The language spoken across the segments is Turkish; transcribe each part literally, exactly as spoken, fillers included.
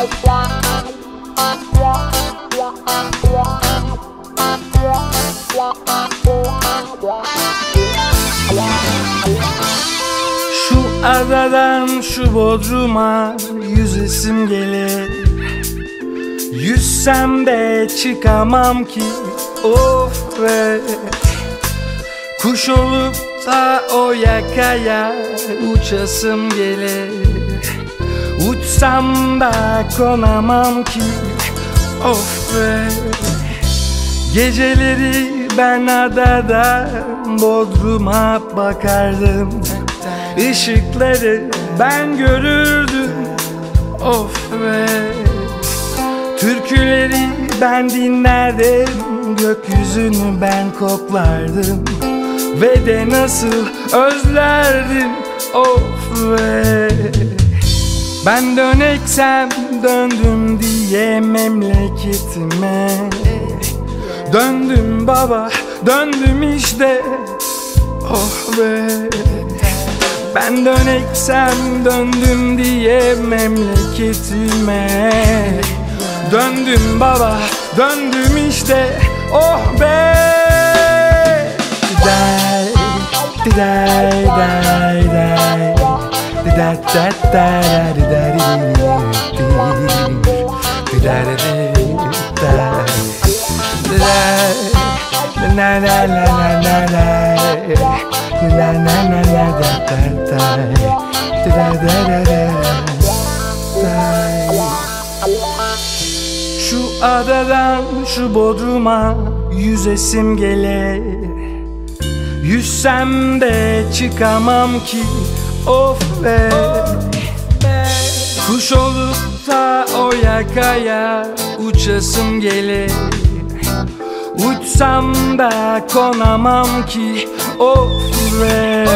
Şu adadan şu Bodrum'a yüzesim gelir. Yüzsem de çıkamam ki, of be. Kuş olup da o yakaya uçasım gelir. Uçsam da konamam ki, of be. Geceleri ben adada Bodrum'a bakardım. Işıkları ben görürdüm, of be. Türküleri ben dinlerdim, gökyüzünü ben koklardım. Ve de nasıl özlerdim, of be. Ben döneksem döndüm diye memleketime. Döndüm baba, döndüm işte, oh be. Ben döneksem döndüm diye memleketime. Döndüm baba, döndüm işte, oh be. Day, day, day, day. Da da da da da Şu adadan şu Bodrum'a yüzesim gelir. Yüzsem de çıkamam ki, of be. Kuş olup da o yakaya uçasım gelir. Uçsam da konamam ki, of be.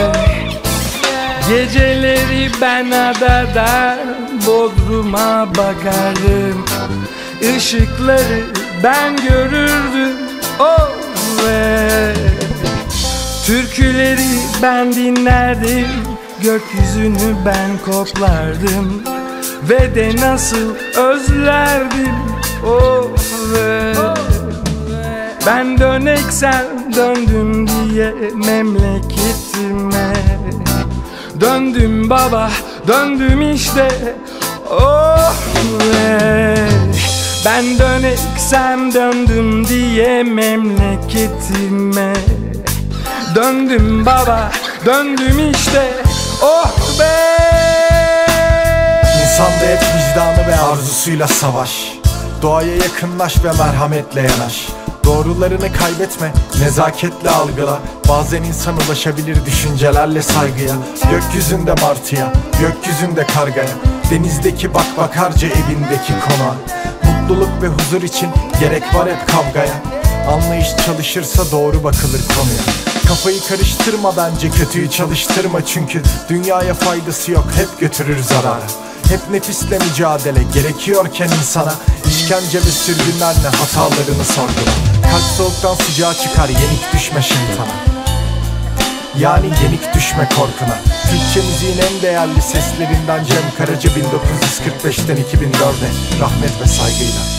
Geceleri ben adada Bodrum'a bakardım. Işıkları ben görürdüm, of be. Türküleri ben dinlerdim, gökyüzünü ben koklardım. Ve de nasıl özlerdim, oh be. Ben döneksem döndüm diye memleketime. Döndüm baba, döndüm işte, oh be. Ben döneksem döndüm diye memleketime. Döndüm baba, döndüm işte, oh be. İnsanda hep vicdanı ve arzusuyla savaş. Doğaya yakınlaş ve merhametle yanaş. Doğrularını kaybetme, nezaketle algıla. Bazen insan ulaşabilir düşüncelerle saygıya. Gökyüzünde martıya, gökyüzünde kargaya. Denizdeki bak bakarca evindeki konağa. Mutluluk ve huzur için gerek var hep kavgaya. Anlayış çalışırsa doğru bakılır konuya. Kafayı karıştırma bence, kötüyü çalıştırma. Çünkü dünyaya faydası yok, hep götürür zarara. Hep nefisle mücadele gerekiyorken insana işkence ve sürgünlerle hatalarını sorgula. Kalp soğuktan sıcağa çıkar, yenik düşme şeytana. Yani yenik düşme korkuna. Türkçe müziğin en değerli seslerinden Cem Karaca bin dokuz yüz kırk beşten iki bin dörde rahmet ve saygıyla.